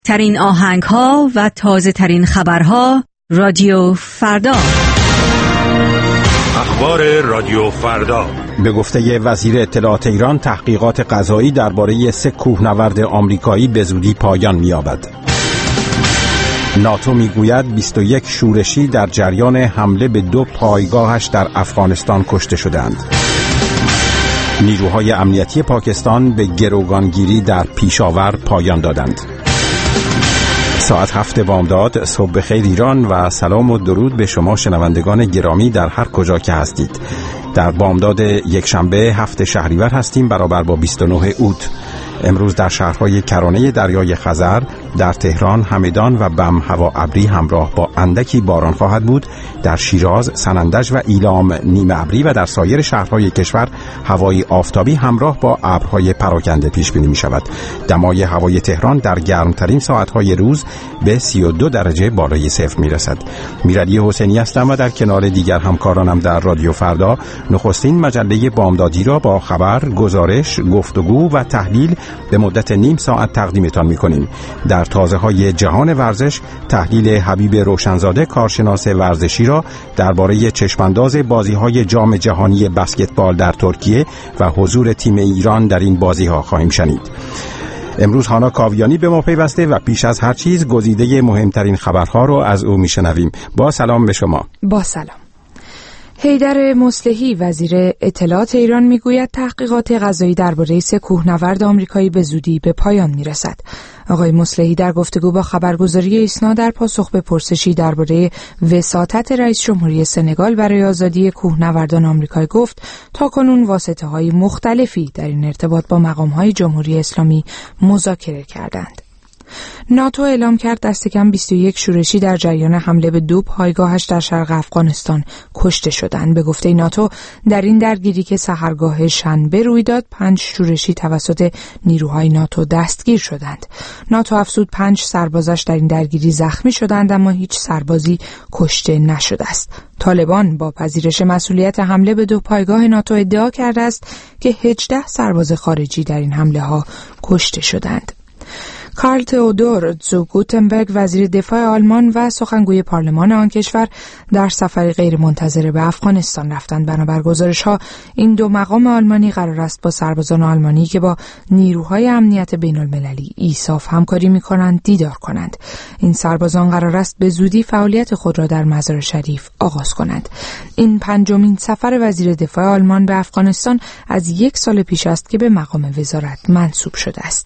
ترین آهنگ‌ها و تازه ترین خبرها رادیو فردا. اخبار رادیو فردا. به گفته وزیر اطلاعات ایران، تحقیقات قضایی درباره 3 کوهنورد آمریکایی به زودی پایان می‌یابد. ناتو میگوید 21 شورشی در جریان حمله به 2 پایگاهش در افغانستان کشته شدند. نیروهای امنیتی پاکستان به گروگانگیری در پیشاور پایان دادند. ساعت 7 بامداد. صبح بخیر ایران و سلام و درود به شما شنوندگان گرامی در هر کجا که هستید. در بامداد یکشنبه 7 شهریور هستیم، برابر با 29 اوت. امروز در شهرهای کرانه دریای خزر، در تهران، همدان و بم هوا ابری همراه با اندکی باران خواهد بود. در شیراز، سنندج و ایلام نیمه ابری و در سایر شهرهای کشور هوای آفتابی همراه با ابرهای پراکنده پیش بینی می شود. دمای هوای تهران در گرمترین ساعتهای روز به 32 درجه بالای صفر می رسد. میرعلی حسینی هستم و در کنار دیگر همکارانم در رادیو فردا نخستین مجله بامدادی را با خبر، گزارش، گفتگو و تحلیل به مدت نیم ساعت تقدیمتان می‌کنیم. در تازه‌های جهان ورزش، تحلیل حبیب روشنزاده کارشناس ورزشی را درباره چشمانداز بازی‌های جام جهانی بسکتبال در ترکیه و حضور تیم ایران در این بازی‌ها خواهیم شنید. امروز هانا کاویانی به ما پیوسته و پیش از هر چیز گزیده مهمترین خبرها رو از او میشنویم. با سلام به شما. با سلام. حیدر مصلحی وزیر اطلاعات ایران میگوید تحقیقات قضایی درباره 3 کوهنورد آمریکایی به زودی به پایان میرسد. آقای مصلحی در گفتگو با خبرگزاری ایسنا در پاسخ به پرسشی درباره وساطت رئیس جمهوری سنگال برای آزادی کوهنوردان آمریکایی گفت تاکنون واسطه‌های مختلفی در این ارتباط با مقام‌های جمهوری اسلامی مذاکره کردند. ناتو اعلام کرد دست کم 21 شورشی در جریان حمله به 2 پایگاهش در شرق افغانستان کشته شدند. به گفته ناتو در این درگیری که سحرگاه شنبه روی داد 5 شورشی توسط نیروهای ناتو دستگیر شدند. ناتو افزود 5 سربازش در این درگیری زخمی شدند اما هیچ سربازی کشته نشده است. طالبان با پذیرش مسئولیت حمله به 2 پایگاه ناتو ادعا کرده است که 18 سرباز خارجی در این حمله ها کشته شدند. کارل تئودور زو گوتنبرگ وزیر دفاع آلمان و سخنگوی پارلمان آن کشور در سفری غیرمنتظره به افغانستان رفتند. بنابر گزارش‌ها این 2 مقام آلمانی قرار است با سربازان آلمانی که با نیروهای امنیت بین‌المللی ایساف همکاری می‌کنند دیدار کنند. این سربازان قرار است به زودی فعالیت خود را در مزار شریف آغاز کنند. این 5مین سفر وزیر دفاع آلمان به افغانستان از 1 سال پیش است که به مقام وزارت منصوب شده است.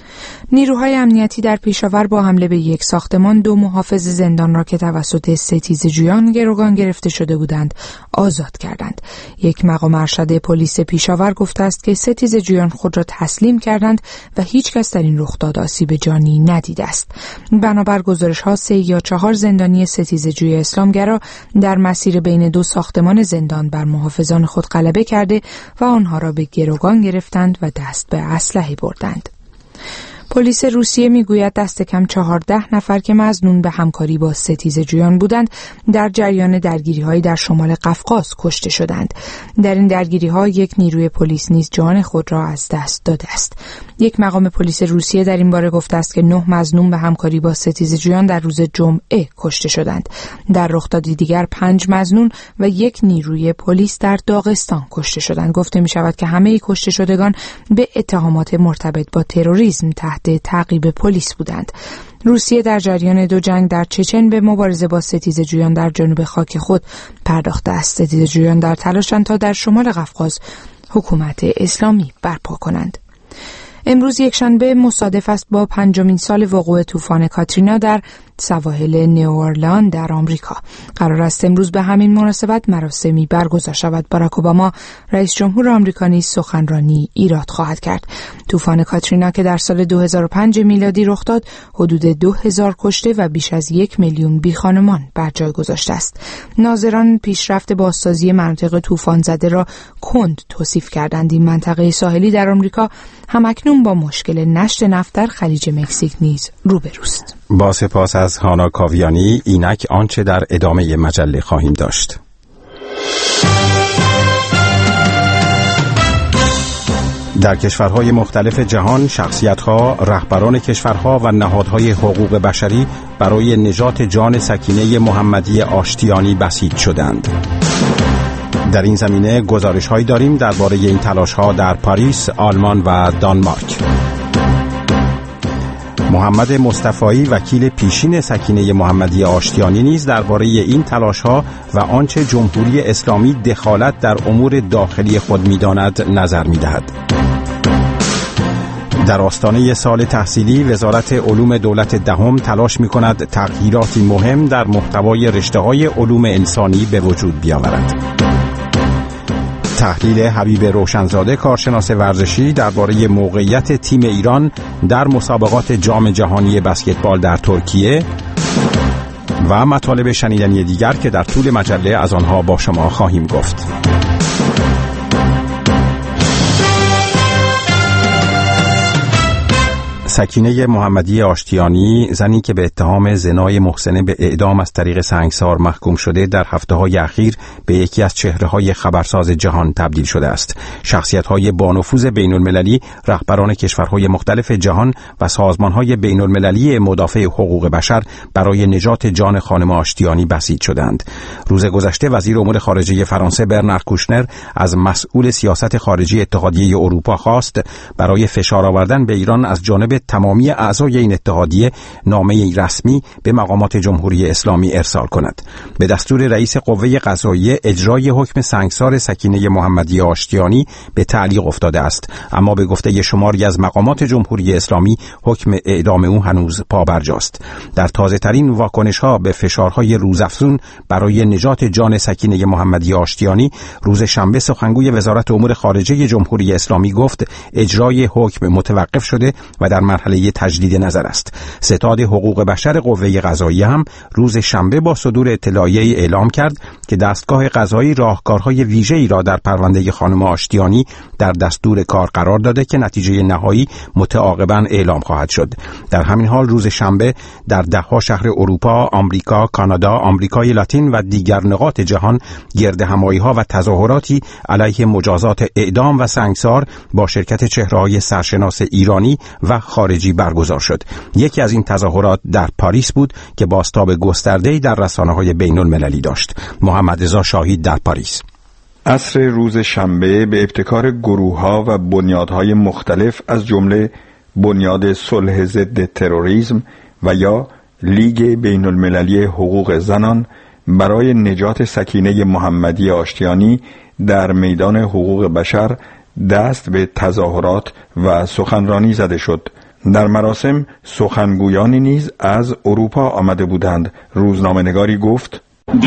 نیروهای امنیتی در پیشاور با حمله به 1 ساختمان 2 محافظ زندان را که توسط ستیزجویان گروگان گرفته شده بودند آزاد کردند. یک مقام ارشد پلیس پیشاور گفته است که ستیزجویان خود را تسلیم کردند و هیچ کس در این رخداد آسیب جانی ندیده است. بنابر گزارش‌ها 3 یا 4 زندانی ستیزجوی اسلامگرا در مسیر بین 2 ساختمان زندان بر محافظان خود غلبه کرده و آنها را به گروگان گرفتند و دست به اسلحه بردند. پلیس روسیه میگوید دست کم 14 نفر که مظنون به همکاری با ستیزجویان بودند در جریان درگیری‌های در شمال قفقاز کشته شدند. در این درگیری‌ها 1 نیروی پلیس نیز جان خود را از دست داده است. یک مقام پلیس روسیه در این باره گفته است که 9 مظنون به همکاری با ستیزجویان در روز جمعه کشته شدند. در رخدادی دیگر 5 مظنون و 1 نیروی پلیس در داغستان کشته شدند. گفته می‌شود که همه کشته شدگان به اتهامات مرتبط با تروریسم تحت تعقیب پلیس بودند. روسیه در جریان 2 جنگ در چچن به مبارزه با ستیزجویان در جنوب خاک خود پرداخته است. ستیزجویان در تلاشند تا در شمال قفقاز حکومت اسلامی برپا کنند. امروز یکشنبه مصادف است با 5مین سال وقوع طوفان کاترینا در سواحل نیواورلند در آمریکا. قرار است امروز به همین مناسبت مراسمی برگزار شود. باراک اوباما رئیس جمهور آمریکا نیز سخنرانی ایراد خواهد کرد. طوفان کاترینا که در سال 2005 میلادی رخ داد، حدود 2000 کشته و بیش از 1 میلیون بیخانمان بر جای گذاشته است. ناظران پیشرفت بازسازی مناطق طوفان زده را کند توصیف کردند. این منطقه ساحلی در آمریکا همکنون با مشکل نشت نفت در خلیج مکزیک نیز روبروست. با سپاس از هانا کاویانی. اینک آنچه در ادامه مجله خواهیم داشت. در کشورهای مختلف جهان شخصیت‌ها، رهبران کشورها و نهادهای حقوق بشری برای نجات جان سکینه محمدی آشتیانی بسیج شدند. در این زمینه گزارش‌هایی داریم درباره این تلاش‌ها در پاریس، آلمان و دانمارک. محمد مصطفایی وکیل پیشین سکینه محمدی آشتیانی نیز درباره این تلاش‌ها و آنچه جمهوری اسلامی دخالت در امور داخلی خود می‌داند نظر می‌دهد. در آستانه سال تحصیلی وزارت علوم دولت دهم تلاش می‌کند تغییراتی مهم در محتوای رشته‌های علوم انسانی به وجود بیاورد. تحلیل حبیب روشنزاده کارشناس ورزشی درباره موقعیت تیم ایران در مسابقات جام جهانی بسکتبال در ترکیه و مطالب شنیدنی دیگر که در طول مجله از آنها با شما خواهیم گفت. سکینه محمدی آشتیانی، زنی که به اتهام زنای محسنه به اعدام از طریق سنگسار محکوم شده، در هفته‌های اخیر به یکی از چهره‌های خبرساز جهان تبدیل شده است. شخصیت‌های بانفوذ بین‌المللی، رهبران کشورهای مختلف جهان و سازمان‌های بین‌المللی مدافع حقوق بشر برای نجات جان خانم آشتیانی بسیج شدند. روز گذشته وزیر امور خارجه فرانسه برنار کوشنر از مسئول سیاست خارجی اتحادیه اروپا خواست برای فشار آوردن به ایران از جانب تمامی اعضای این اتحادیه نامه رسمی به مقامات جمهوری اسلامی ارسال کند. به دستور رئیس قوه قضاییه اجرای حکم سنگسار سکینه محمدی آشتیانی به تعلیق افتاده است، اما به گفته شماری از مقامات جمهوری اسلامی حکم اعدام او هنوز پابرجاست. در تازه ترین واکنش ها به فشارهای روزافزون برای نجات جان سکینه محمدی آشتیانی، روز شنبه سخنگوی وزارت امور خارجه جمهوری اسلامی گفت اجرای حکم متوقف شده و در مرحله تجدید نظر است. ستاد حقوق بشر قوه قضاییه هم روز شنبه با صدور اطلاعیه‌ای اعلام کرد که دستگاه قضایی راهکارهای ویژه‌ای را در پرونده خانم آشتیانی در دستور کار قرار داده که نتیجه نهایی متعاقباً اعلام خواهد شد. در همین حال روز شنبه در ده‌ها شهر اروپا، آمریکا، کانادا، آمریکای لاتین و دیگر نقاط جهان گردهمایی‌ها و تظاهراتی علیه مجازات اعدام و سنگسار با شرکت چهره‌های سرشناس ایرانی و خارجی برگزار شد. یکی از این تظاهرات در پاریس بود که بازتاب گسترده‌ای در رسانه‌های بین‌المللی داشت. محمد رضا شاهید در پاریس. عصر روز شنبه به ابتکار گروه‌ها و بنیادهای مختلف از جمله بنیاد صلح ضد تروریسم و یا لیگ بین‌المللی حقوق زنان برای نجات سکینه محمدی آشتیانی در میدان حقوق بشر دست به تظاهرات و سخنرانی زده شد. در مراسم سخنگویانی نیز از اروپا آمده بودند. روزنامه‌نگاری گفت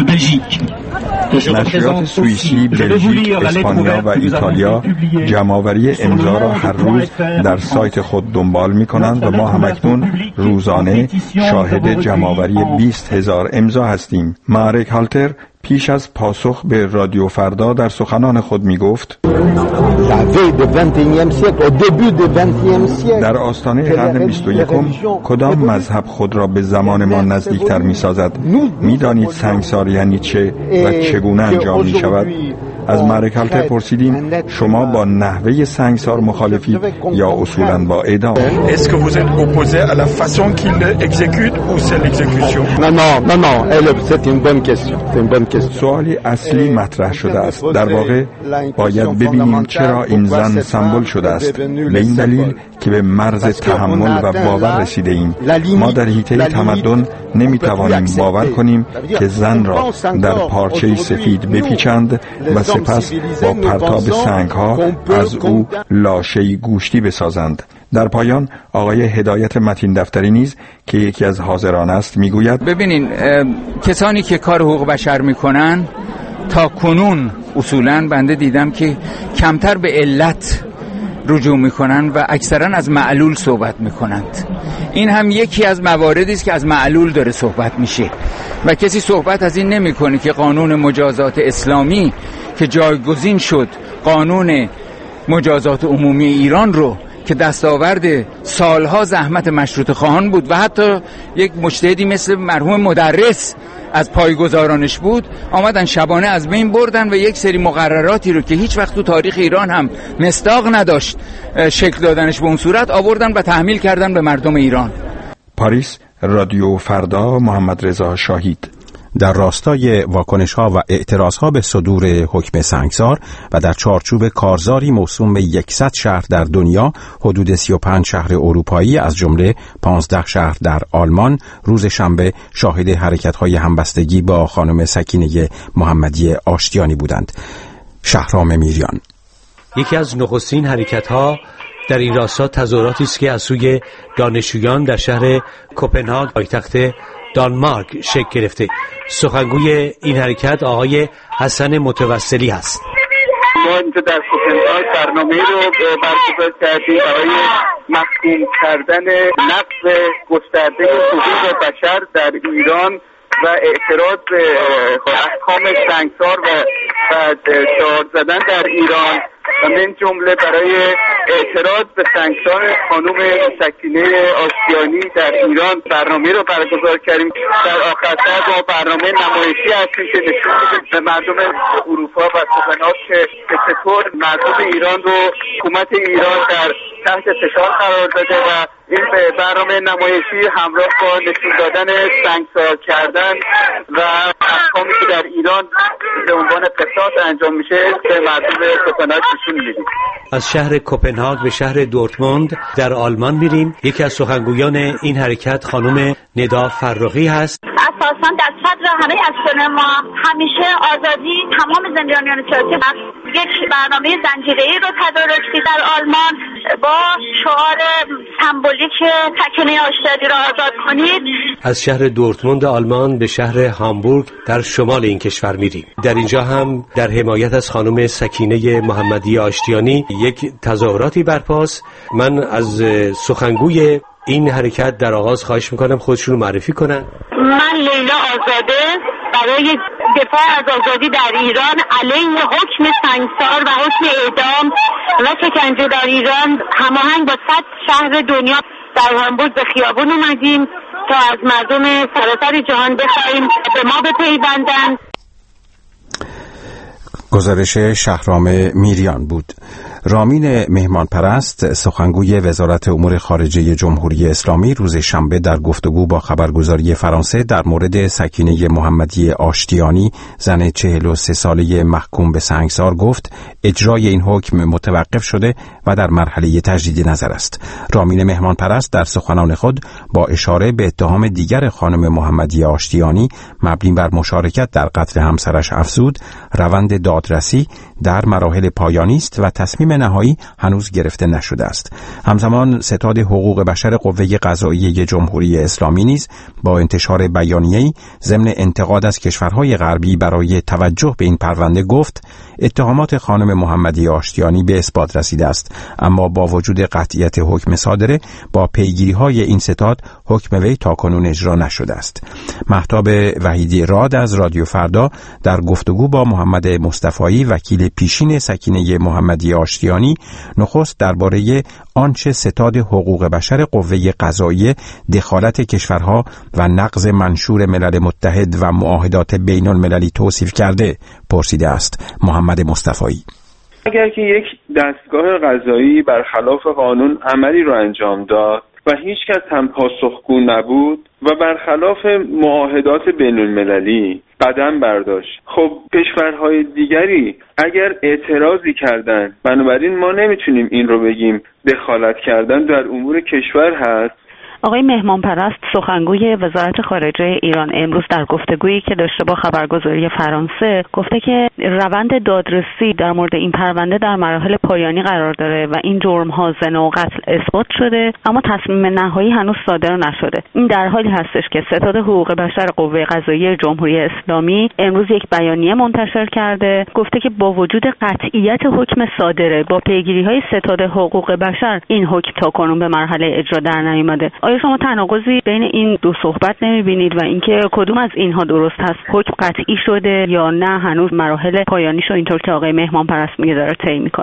نشریات سوئیسی، بلژیک، اسپانیا و ایتالیا جمع‌آوری امضا را هر روز در سایت خود دنبال می‌کنند و ما همکنون روزانه شاهد جمع‌آوری 20,000 امضا هستیم. مارک هالتر پیش از پاسخ به رادیو فردا در سخنان خود می گفت در آستانه قرن 21 کدام مذهب خود را به زمان ما نزدیکتر می سازد؟ می دانید سنگسار یعنی چه و چگونه انجام می شود؟ از مارک هالتر پرسیدیم شما با نحوه سنگسار مخالفید یا اصولاً با اعدام؟ Est-ce que vous êtes opposé à la façon qu'il exécute ou c'est l'exécution? Non, c'est une bonne question. سوالی اصلی مطرح شده است. در واقع باید ببینیم چرا این زن سمبل شده است. به این دلیل که به مرز تحمل و باور رسیده ایم. ما در حیطه تمدن نمیتوانیم باور کنیم که زن را در پارچه سفید بپیچند و سپس با پرتاب سنگ‌ها از او لاشه گوشتی بسازند. در پایان آقای هدایت متین دفتری نیز که یکی از حاضران است میگوید ببینین کسانی که کار حقوق بشر میکنن تا کنون اصولاً بنده دیدم که کمتر به علت رجوع میکنن و اکثرا از معلول صحبت میکنند. این هم یکی از مواردی است که از معلول داره صحبت میشه و کسی صحبت از این نمیکنه که قانون مجازات اسلامی که جایگزین شد قانون مجازات عمومی ایران رو که دستاورد سالها زحمت مشروطه خواهان بود و حتی یک مجتهدی مثل مرحوم مدرس از پایگزارانش بود آمدن شبانه از بین بردن و یک سری مقرراتی رو که هیچ وقت تو تاریخ ایران هم مصداق نداشت شکل دادنش به اون صورت آوردن و تحمیل کردن به مردم ایران. پاریس، رادیو فردا، محمد رضا شاهید. در راستای واکنش‌ها و اعتراضها به صدور حکم سنگسار و در چارچوب کارزاری موسوم به 100 شهر در دنیا، حدود 35 شهر اروپایی از جمله 15 شهر در آلمان روز شنبه شاهد حرکت‌های همبستگی با خانم سکینه محمدی آشتیانی بودند. شهرام میریان. یکی از نخستین حرکت‌ها در این راستا تظاهراتی است که از سوی دانشجویان در شهر کوپنهاگ پایتخت دانمارک شکل گرفته. سخنگوی این حرکت آقای حسن متوسلی هست. ما اینجا در کوپنهاگ برنامه رو برگزار کردیم برای محکوم کردن نقض گسترده حقوق بشر در ایران و اعتراض به احکام سنگسار و دار زدن در ایران و من جمله برای اعتراض به سنگسار خانم سکینه آشتیانی در ایران برنامه رو برگزار کردیم. در آخر سر با برنامه نمایشی هستیم که نشون میده به مردم اروپا و کوپنهاگ که چطور مردم ایران رو حکومت ایران در تحت فشار قرار داده و این برنامه نمایشی همراه با نشون دادن سنگسار کردن و احکامی که در ایران به عنوان قصاص انجام میشه به مردم کوپنهاگ نشون میدیم. از شهر کوپنهاگ به شهر دورتموند در آلمان میریم. یکی از سخنگویان این حرکت خانم ندا فرخی هست. اساساً در صدر همه اکشن ما همیشه آزادی تمام زندانیان سیاسی هست. یک برنامه زنجیره‌ای رو تدارک در آلمان با شعار سمبولیک سکینه آشتیانی را آزاد کنید. از شهر دورتموند آلمان به شهر هامبورگ در شمال این کشور میریم. در اینجا هم در حمایت از خانم سکینه محمدی آشتیانی یک تظاهراتی برپاست. من از سخنگوی این حرکت در آغاز خواهش میکنم خودشون رو معرفی کنن. من لیلا آزاده برای دفاع از آزادی در ایران علیه حکم سنگسار و حکم اعدام و شکنجه در ایران هماهنگ با 100 شهر دنیا در هامبورگ به خیابون اومدیم تا از مردم سراسر جهان بخواهیم به ما بپیوندند. گزارش شهرام میریان بود. رامین مهمان پرست سخنگوی وزارت امور خارجه جمهوری اسلامی روز شنبه در گفتگو با خبرگزاری فرانسه در مورد سکینه محمدی آشتیانی زن 43 ساله محکوم به سنگسار گفت اجرای این حکم متوقف شده و در مرحله تجدید نظر است. رامین مهمان پرست در سخنان خود با اشاره به اتهام دیگر خانم محمدی آشتیانی مبنی بر مشارکت در قتل همسرش افزود روند دادرسی در مراحل پایانی است و تصمیم نهایی هنوز گرفته نشده است. همزمان ستاد حقوق بشر قوه قضاییه جمهوری اسلامی نیز با انتشار بیانیه‌ای ضمن انتقاد از کشورهای غربی برای توجه به این پرونده گفت اتهامات خانم محمدی آشتیانی به اثبات رسیده است، اما با وجود قطعیت حکم صادره با پیگیری‌های این ستاد حکم وی تاکنون اجرا نشده است. مهتاب وحیدی راد از رادیو فردا در گفتگو با محمد مصطفایی وکیل پیشین سکینه محمدی آشتیانی نخست درباره آنچه ستاد حقوق بشر قوه قضاییه دخالت کشورها و نقض منشور ملل متحد و معاهدات بین المللی توصیف کرده پرسیده است. محمد مصطفایی: اگر که یک دستگاه قضایی برخلاف قانون عملی را انجام داد و هیچ کس هم پاسخگو نبود و برخلاف معاهدات بین المللی قدم برداشت، خب کشورهای دیگری اگر اعتراضی کردن، بنابراین ما نمیتونیم این رو بگیم دخالت کردن در امور کشور هست. آقای مهمان پرست سخنگوی وزارت خارجه ایران امروز در گفتگویی که داشته با خبرگزاری فرانسه گفته که روند دادرسی در مورد این پرونده در مراحل پایانی قرار داره و این جرم‌ها زنا و قتل اثبات شده، اما تصمیم نهایی هنوز صادر نشده. این در حالی هستش که ستاد حقوق بشر قوه قضاییه جمهوری اسلامی امروز یک بیانیه منتشر کرده، گفته که با وجود قطعیت حکم صادره با پیگیری‌های ستاد حقوق بشر این حکم تاکنون به مرحله اجرا در نیامده. آیا شما تناقضی بین این دو صحبت نمی‌بینید و اینکه کدوم از اینها درست هست؟ حکم قطعی شده یا نه هنوز مراحل پایانیشو اینطور که آقای مهمان پرست میگه داره طی میکنه؟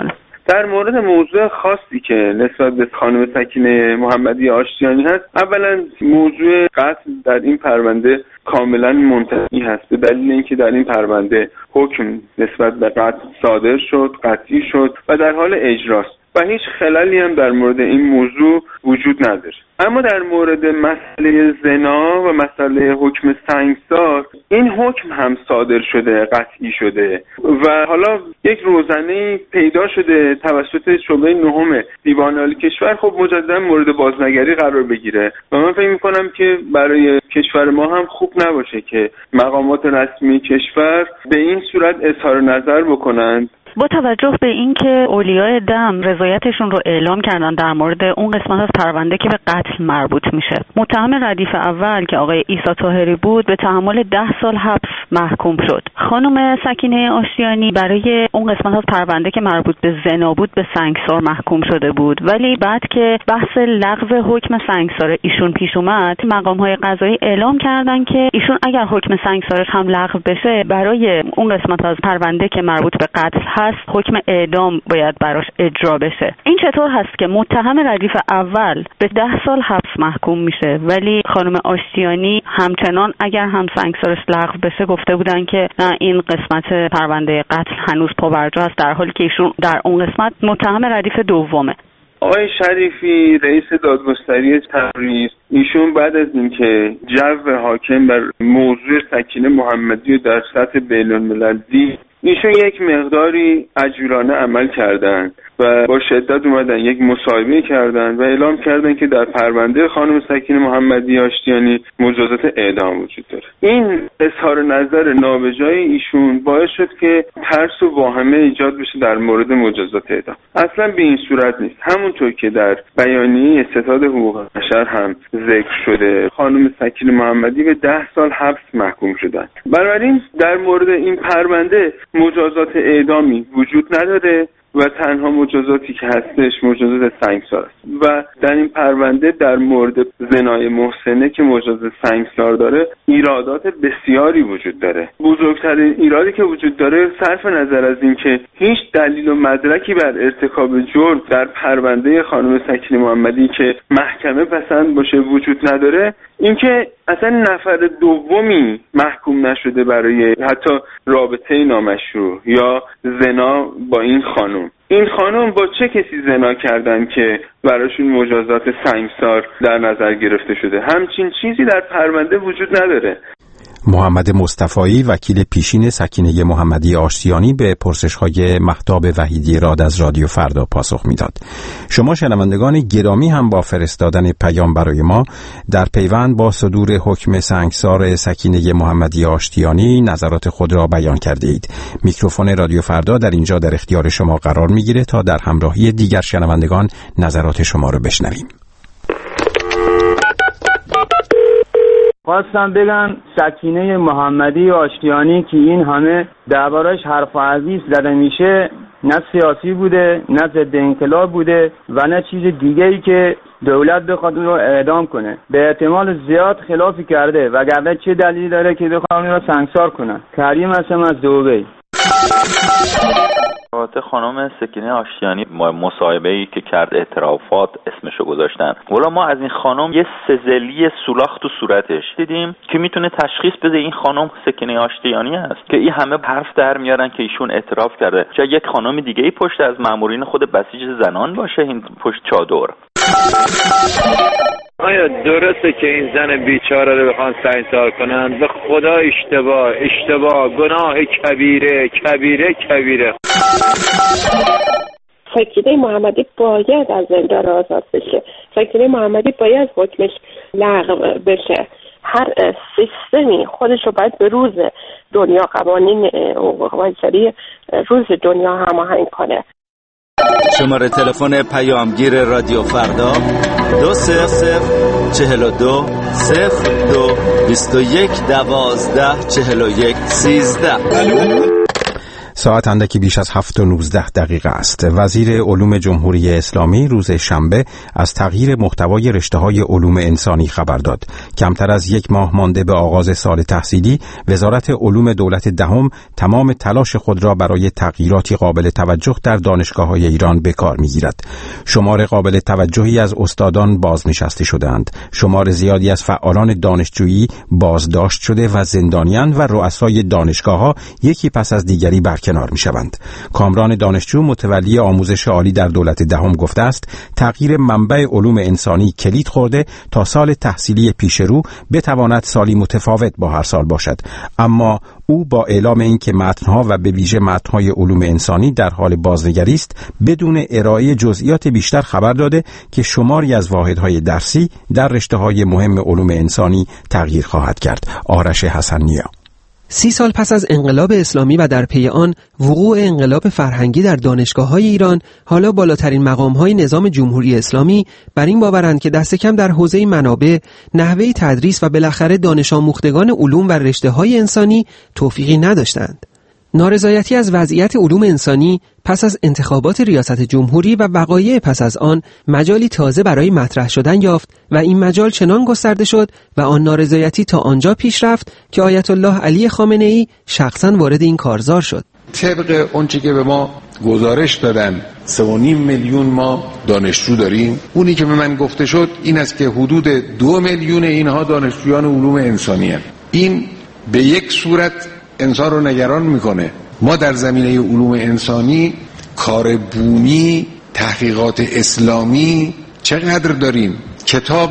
در مورد موضوع خاصی که نسبت به خانم سکینه محمدی آشتیانی هست، اولا موضوع قتل در این پرونده کاملا منتهی هست، به دلیل اینکه در این پرونده حکم نسبت به قتل صادر شد، قطعی شد و در حال اجراست و هیچ خللی هم در مورد این موضوع وجود نداره. اما در مورد مسئله زنا و مسئله حکم سنگسار، این حکم هم صادر شده، قطعی شده و حالا یک روزنه پیدا شده توسط شعبه 9 دیوان عالی کشور، خب مجددا مورد بازنگری قرار بگیره و من فکر می‌کنم که برای کشور ما هم خوب نباشه که مقامات رسمی کشور به این صورت اظهار نظر بکنند. با توجه به اینکه اولیای دم رضایتشون رو اعلام کردن در مورد اون قسمت از پرونده که به قتل مربوط میشه، متهم ردیف اول که آقای عیسی طاهری بود به تحمل 10 سال حبس محکوم شد. خانم سکینه آشتیانی برای اون قسمت از پرونده که مربوط به زنا بود به سنگسار محکوم شده بود، ولی بعد که بحث لغو حکم سنگسار ایشون پیش اومد، مقام‌های قضایی اعلام کردن که ایشون اگر حکم سنگسارش هم لغو بشه، برای اون قسمت از پرونده که مربوط به قتل هست حکم اعدام باید براش اجرا بشه. این چطور هست که متهم ردیف اول به 10 سال حبس محکوم میشه ولی خانم آشتیانی همچنان اگر هم سنگسارش لغو بشه گفته بودن که نه، این قسمت پرونده قتل هنوز پابرجا است، در حالی که ایشون در اون قسمت متهم ردیف دومه. آقای شریفی رئیس دادگستری تبریز، ایشون بعد از اینکه جو حاکم بر موضوع سکینه محمدی در سطح بین‌الملل دید، ایشون یک مقداری عجولانه عمل کردند و با شدت اومدن یک مصاحبه کردند و اعلام کردند که در پرونده خانم سکینه محمدی آشتیانی مجازات اعدام وجود داره. این اظهار نظر نابجای ایشون باعث شد که ترس و واهمه ایجاد بشه در مورد مجازات اعدام. اصلا به این صورت نیست. همونطور که در بیانیه ستاد حقوق بشر هم ذکر شده، خانم سکینه محمدی به 10 سال حبس محکوم شدند. بنابراین در مورد این پرونده مجازات اعدامی وجود نداره و تنها مجازاتی که هستش مجازات سنگسار است و در این پرونده در مورد زنای محسنه که مجازات سنگسار داره ایرادات بسیاری وجود داره. بزرگترین ایرادی که وجود داره صرف نظر از این که هیچ دلیل و مدرکی بر ارتکاب جرم در پرونده خانم سکینه محمدی که محکمه پسند باشه وجود نداره، اینکه اصلا نفر دومی محکوم نشده برای حتی رابطه نامشروع یا زنا با این خانم. این خانم با چه کسی زنا کردن که براشون مجازات سنگسار در نظر گرفته شده؟ همچین چیزی در پرونده وجود نداره. محمد مصطفایی وکیل پیشین سکینه محمدی آشتیانی به پرسش‌های مهتاب وحیدی راد از رادیو فردا پاسخ میداد. شما شنوندگان گرامی هم با فرستادن پیام برای ما در پیوند با صدور حکم سنگسار سکینه محمدی آشتیانی نظرات خود را بیان کرده اید. میکروفون رادیو فردا در اینجا در اختیار شما قرار میگیره تا در همراهی دیگر شنوندگان نظرات شما را بشنویم. خواستم بگم سکینه محمدی آشتیانی که این همه دربارش حرف و حدیث زده میشه، نه سیاسی بوده، نه ضد انقلاب بوده و نه چیز دیگه‌ای که دولت بخواد اون رو اعدام کنه. به احتمال زیاد خلافی کرده وگرنه چه دلیلی داره که بخواد اون رو سنگسار کنن. کریم هستم از دبی. خانم سکینه آشتیانی مصاحبه‌ای که کرد اعترافات اسمشو گذاشتن، ولی ما از این خانم یه سزلی سولاخ تو صورتش دیدیم که میتونه تشخیص بده این خانم سکینه آشتیانی است که این همه حرف در میارن که ایشون اعتراف کرده. چه یک خانم دیگه ای پشت از مامورین خود بسیج زنان باشه این پشت چادر؟ آیا درسته که این زن بیچاره رو بخوان سنگسار کنن؟ به خدا اشتباه گناه کبیره. سکینه محمدی باید از زندان آزاد بشه. سکینه محمدی باید حکمش لغو بشه. هر سیستمی خودش رو باید به روز دنیا، قوانین حقوق بشری روز دنیا هماهنگ کنه. شماره تلفن پیامگیر رادیو فردا 2042 02 21 12 41 13. ساعت اندکی بیش از 7:19 است. وزیر علوم جمهوری اسلامی روز شنبه از تغییر محتوای رشته‌های علوم انسانی خبر داد. کمتر از یک ماه مانده به آغاز سال تحصیلی، وزارت علوم دولت دهم تمام تلاش خود را برای تغییراتی قابل توجه در دانشگاه‌های ایران به کار می‌گیرد. شمار قابل توجهی از استادان بازنشسته شدند. شمار زیادی از فعالان دانشجویی بازداشت شده و زندانیان و رؤسای دانشگاه‌ها یکی پس از دیگری برکنار می‌شوند. کامران دانشجو متولی آموزش عالی در دولت دهم گفته است تغییر منبع علوم انسانی کلید خورده تا سال تحصیلی پیش رو بتواند سالی متفاوت با هر سال باشد. اما او با اعلام اینکه متن‌ها و به ویژه متن‌های علوم انسانی در حال بازنگری است، بدون ارائه جزئیات بیشتر خبر داده که شماری از واحدهای درسی در رشته‌های مهم علوم انسانی تغییر خواهد کرد. آرش حسن‌نیا. 30 سال پس از انقلاب اسلامی و در پی آن وقوع انقلاب فرهنگی در دانشگاه‌های ایران، حالا بالاترین مقام‌های نظام جمهوری اسلامی بر این باورند که دست کم در حوزه منابع، نحوه تدریس و بالاخره دانش آموختگان علوم و رشته‌های انسانی توفیقی نداشتند. نارضایتی از وضعیت علوم انسانی پس از انتخابات ریاست جمهوری و وقایع پس از آن مجالی تازه برای مطرح شدن یافت و این مجال چنان گسترده شد و آن نارضایتی تا آنجا پیش رفت که آیت الله علی خامنه‌ای شخصاً وارد این کارزار شد. طبق اونچه که به ما گزارش دادن 3.5 میلیون ما دانشجو داریم. اونی که به من گفته شد این است که حدود 2 میلیون اینها دانشجویان علوم انسانی هستند. این به یک صورت انسان رو نگران میکنه. ما در زمینه علوم انسانی کار بومی، تحقیقات اسلامی چقدر داریم؟ کتاب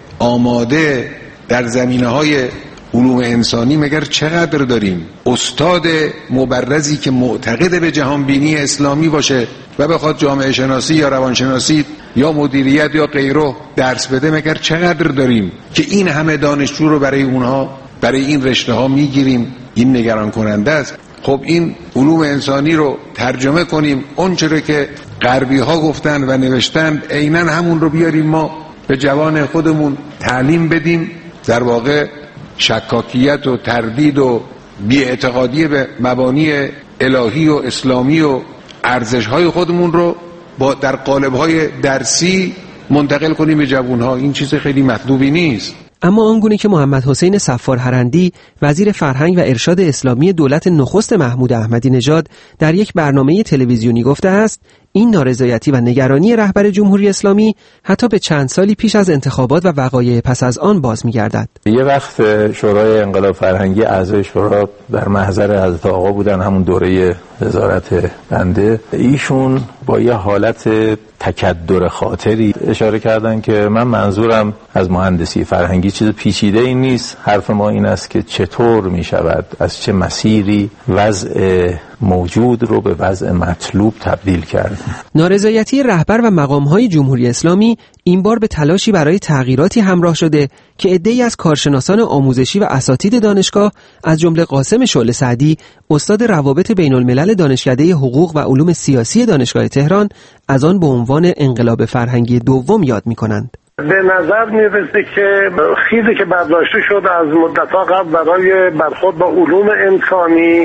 آماده در زمینه‌های علوم انسانی مگر چقدر داریم؟ استاد مبرزی که معتقد به جهانبینی اسلامی باشه و بخواد جامعه شناسی یا روانشناسی یا مدیریت یا غیره درس بده مگر چقدر داریم که این همه دانشجو رو برای اونها، برای این رشته ها میگیریم؟ این نگران کننده است. خب این علوم انسانی رو ترجمه کنیم، اون چرا که غربی ها گفتن و نوشتن عیناً همون رو بیاریم ما به جوان خودمون تعلیم بدیم. در واقع شکاکیت و تردید و بی‌اعتقادی به مبانی الهی و اسلامی و ارزش‌های خودمون رو در قالب‌های درسی منتقل کنیم به جوان‌ها. این چیز خیلی مطلوبی نیست. اما آنگونه که محمد حسین صفار هرندی، وزیر فرهنگ و ارشاد اسلامی دولت نخست محمود احمدی نژاد در یک برنامه تلویزیونی گفته است، این نارضایتی و نگرانی رهبر جمهوری اسلامی حتی به چند سالی پیش از انتخابات و وقایع پس از آن باز می‌گردد. یه وقت شورای انقلاب فرهنگی اعضای شورا در محضر حضرت آقا بودن، همون دوره وزارت بنده. ایشون با یه حالت تکدر خاطری اشاره کردن که من منظورم از مهندسی فرهنگی چیز پیچیده ای نیست. حرف ما این است که چطور می شود از چه مسیری وضع موجود رو به وضع مطلوب تبدیل کرد. نارضایتی رهبر و مقام‌های جمهوری اسلامی این بار به تلاشی برای تغییراتی همراه شده که عده‌ای از کارشناسان آموزشی و اساتید دانشگاه از جمله قاسم شعله سعدی، استاد روابط بین‌الملل دانشکده حقوق و علوم سیاسی دانشگاه تهران، از آن به عنوان انقلاب فرهنگی دوم یاد می‌کنند. به نظر میرسه که خیزی که برداشته شد از مدت‌ها قبل برای برخورد با علوم انسانی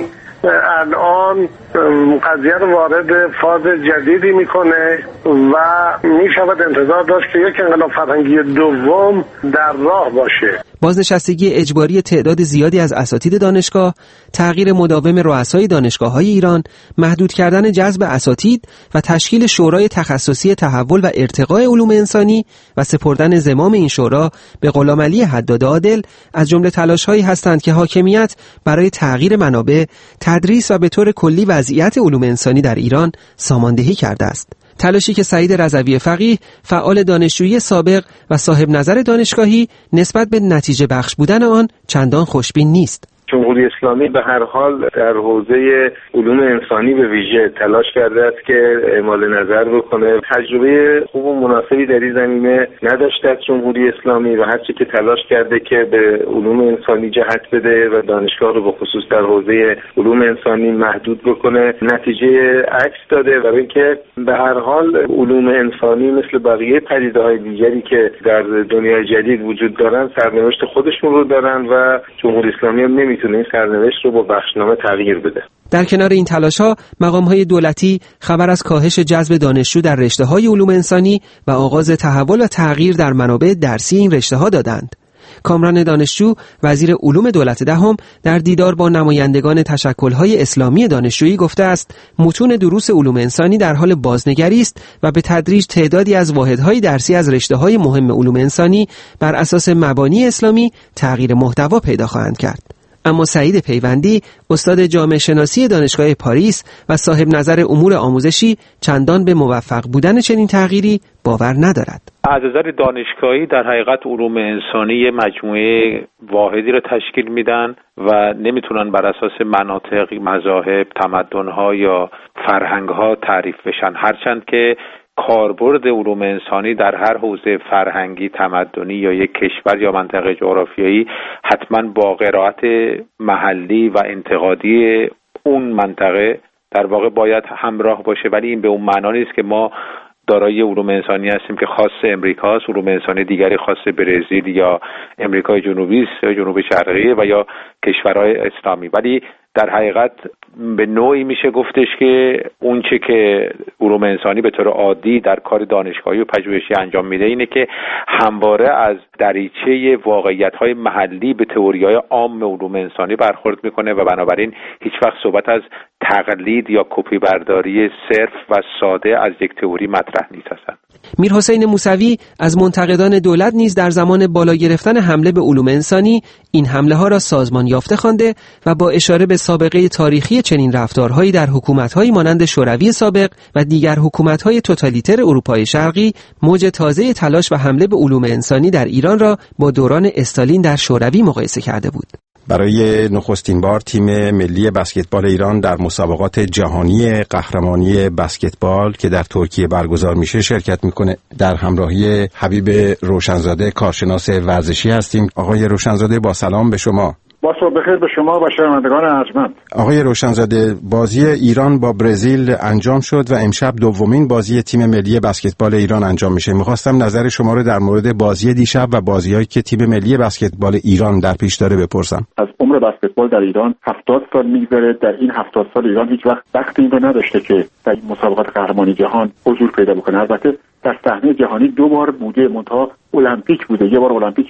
الان قضیه رو وارد فاز جدیدی میکنه و میشود انتظار داشت که یک انقلاب فرهنگی دوم در راه باشه. بازنشستگی اجباری تعداد زیادی از اساتید دانشگاه، تغییر مداوم رؤسای دانشگاه‌های ایران، محدود کردن جذب اساتید و تشکیل شورای تخصصی تحول و ارتقاء علوم انسانی و سپردن زمام این شورا به غلامعلی حداد عادل از جمله تلاش‌هایی هستند که حاکمیت برای تغییر منابع، تدریس و به طور کلی وضعیت علوم انسانی در ایران ساماندهی کرده است. تلاشی که سعید رضوی فقیه، فعال دانشجویی سابق و صاحب نظر دانشگاهی، نسبت به نتیجه بخش بودن آن چندان خوشبین نیست. جمهوری اسلامی به هر حال در حوزه علوم انسانی به ویژه تلاش کرده است که اعمال نظر بکنه. تجربه خوب و مناسبی در این زمینه نداشته از جمهوری اسلامی و هرچی که تلاش کرده که به علوم انسانی جهت بده و دانشگاه رو به خصوص در حوزه علوم انسانی محدود بکنه، نتیجه عکس داده. برای اینکه به هر حال علوم انسانی مثل بقیه پدیده‌های دیگری که در دنیای جدید وجود دارن سرنوشت خودشون رو دارن و جمهوری اسلامی هم نمیتونه این سرنوشت رو با بخشنامه تغییر بده. در کنار این تلاش‌ها، مقام‌های دولتی خبر از کاهش جذب دانشجو در رشته‌های علوم انسانی و آغاز تحول و تغییر در منابع درسی این رشته‌ها دادند. کامران دانشجو، وزیر علوم دولت دهم، در دیدار با نمایندگان تشکل‌های اسلامی دانشجویی گفته است متون دروس علوم انسانی در حال بازنگری است و به تدریج تعدادی از واحدهای درسی از رشته‌های مهم علوم انسانی بر اساس مبانی اسلامی تغییر محتوا پیدا خواهند کرد. اما سعید پیوندی، استاد جامعه شناسی دانشگاه پاریس و صاحب نظر امور آموزشی، چندان به موفق بودن چنین تغییری باور ندارد. از نظر دانشگاهی در حقیقت علوم انسانی مجموعه واحدی را تشکیل میدن و نمیتونن بر اساس مناطق، مذاهب، تمدن‌ها یا فرهنگ‌ها تعریف بشن، هرچند که کاربرد علوم انسانی در هر حوزه فرهنگی، تمدنی یا یک کشور یا منطقه جغرافیایی حتما با قرائت محلی و انتقادی اون منطقه در واقع باید همراه باشه، ولی این به اون معنا نیست که ما دارای علوم انسانی هستیم که خاص امریکاست، علوم انسانی دیگری خاص برزیل یا امریکای جنوبی است یا جنوب شرقی و یا کشورهای اسلامی. ولی در حقیقت به نوعی میشه گفتش که اون چه که علوم انسانی به طور عادی در کار دانشگاهی و پژوهشی انجام میده اینه که همواره از دریچه واقعیت‌های محلی به تئوری‌های عام علوم انسانی برخورد میکنه و بنابراین هیچ وقت صحبت از تقلید یا کپی برداری صرف و ساده از یک تئوری مطرح نیست اصلا. میرحسین موسوی از منتقدان دولت نیز در زمان بالا گرفتن حمله به علوم انسانی این حمله ها را سازمان یافته خوانده و با اشاره به سابقه تاریخی چنین رفتارهایی در حکومت‌هایی مانند شوروی سابق و دیگر حکومت‌های توتالیتر اروپای شرقی موج تازه تلاش و حمله به علوم انسانی در ایران را با دوران استالین در شوروی مقایسه کرده بود. برای نخستین بار تیم ملی بسکتبال ایران در مسابقات جهانی قهرمانی بسکتبال که در ترکیه برگزار میشه شرکت میکنه. در همراهی حبیب روشنزاده، کارشناس ورزشی هستیم. آقای روشنزاده با سلام به شما. با صبح بخیر به شما و شنوندگان ارجمند. آقای روشنزاده، بازی ایران با برزیل انجام شد و امشب دومین بازی تیم ملی بسکتبال ایران انجام میشه. میخواستم نظر شما رو در مورد بازی دیشب و بازی‌هایی که تیم ملی بسکتبال ایران در پیش داره بپرسم. از عمر بسکتبال در ایران 70 سال میگذره. در این 70 سال ایران هیچ وقت وقت این رو نداشته که در این مسابقات قهرمانی جهان حضور پیدا بکنه. البته در صحنه جهانی دو بار بوده، منتها المپیک بوده. یه بار المپیک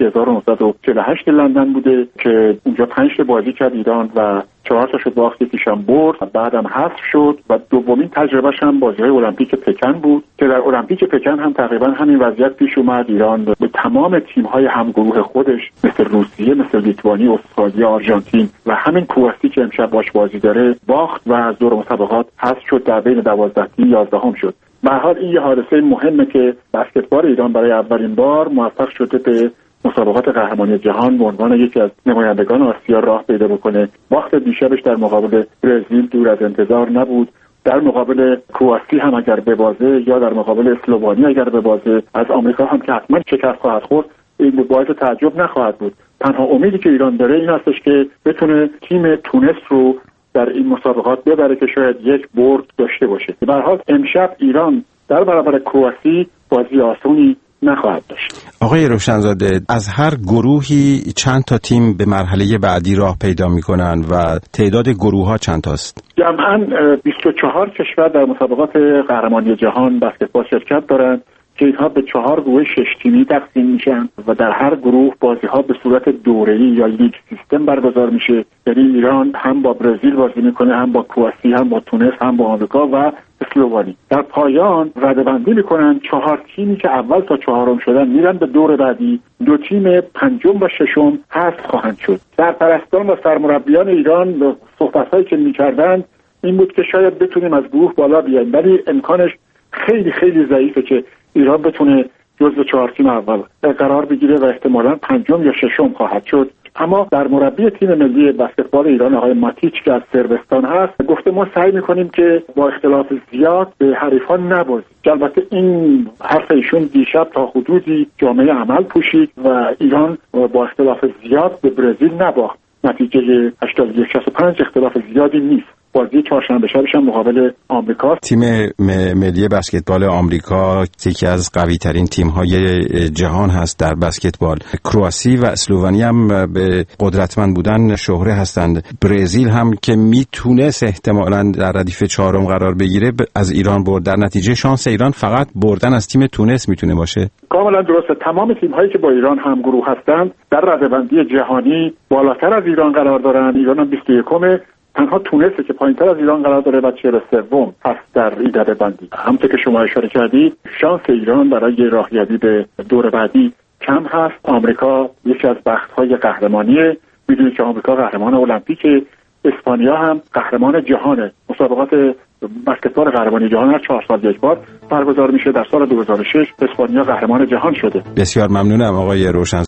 1948 لندن بوده که اونجا 5 تا بازی کرد ایران و 4 تاشو باخت، یکیشم برد و بعدم حذف شد و دومین تجربهش هم بازی‌های المپیک پکن بود که در المپیک پکن هم تقریبا همین وضعیت پیش اومد. ایران به تمام تیم‌های همگروه خودش مثل روسیه، مثل لیتوانی، استرالیا، آرژانتین و همین کرواسی که امشب باش بازی داره باخت و از دور مسابقات حذف شد. در بین 12 تیم 11ام شد. به هر حال این یه حادثه مهمه که بسکتبال ایران برای اولین بار موفق شده به مسابقات قهرمانی جهان به عنوان یکی از نمایندگان آسیا راه پیدا بکنه. باخت دیشبش در مقابل برزیل دور از انتظار نبود. در مقابل کرواسی هم اگر ببازه یا در مقابل اسلوونی اگر ببازه، از آمریکا هم که حتما شکست خواهد خورد، این باعث تعجب نخواهد بود. تنها امیدی که ایران داره این هستش که بتونه تیم تونس رو در این مسابقات ببره که شاید یک برد داشته باشه. به هر حال امشب ایران در برابر کرواسی بازی آسونی نخواهد داشت. آقای روشنزاده، از هر گروهی چند تا تیم به مرحله بعدی راه پیدا میکنن و تعداد گروه ها چند تاست؟ جمعاً 24 کشور در مسابقات قهرمانی جهان بسکتبال شرکت دارند که اینها به 4 گروه 6 تیمی تقسیم میشن و در هر گروه بازی ها به صورت دوره‌ای یا لیگ سیستم برگزار میشه. یعنی ایران هم با برزیل بازی میکنه، هم با کرواسی، هم با تونس، هم با آمریکا و اسلوونی. در پایان رده‌بندی میکنن. 4 تیمی که اول تا 4م شدن میرن به دور بعدی. 2 تیم پنجم و ششم حذف خواهند شد. سرپرستان و سرمربیان ایران صحبت‌هایی که میکردند این بود که شاید بتونیم از گروه بالا بیایم، ولی امکانش خیلی خیلی ضعیفه که ایران بتونه جزو 4 تیم اول قرار بگیره و احتمالاً پنجم یا ششم خواهد شد. اما در مربی تیم ملی بسکتبال ایران آقای ماتیچ که از صربستان هست گفته ما سعی میکنیم که با اختلاف زیاد به حریفان نبازیم. البته این حرف ایشون دیشب تا حدودی جامعه عمل پوشید و ایران با اختلاف زیاد به برزیل نباخت. نتیجه 81-65 اختلاف زیادی نیست. بازی چهارشنبه شبش هم مقابل آمریکا. تیم ملی بسکتبال آمریکا یکی از قوی ترین تیم های جهان هست در بسکتبال. کرواسی و اسلوونی هم به قدرتمند بودن شهره هستند. برزیل هم که میتونست احتمالاً در ردیف چهارم قرار بگیره از ایران برد. در نتیجه شانس ایران فقط بردن از تیم تونس میتونه باشه. کاملا درسته. تمام تیم‌هایی که با ایران هم گروه هستند در رده‌بندی جهانی بالاتر از ایران قرار دارند. ایران هم 21م، تنها تونسه که پایینتر از ایران قرار داره و 43م هست در این رده‌بندی. همونطور که شما اشاره کردید شانس ایران برای راهیابی به دور بعدی کم هست. آمریکا یکی از بخت‌های قهرمانیه. می‌دونید که آمریکا قهرمان المپیک، اسپانیا هم قهرمان جهانه. مسابقات بسکتبال قهرمانی جهان هر 4 سال یک بار برگزار میشه. در سال 2006 اسپانیا قهرمان جهان شده. بسیار ممنونم آقای روشن.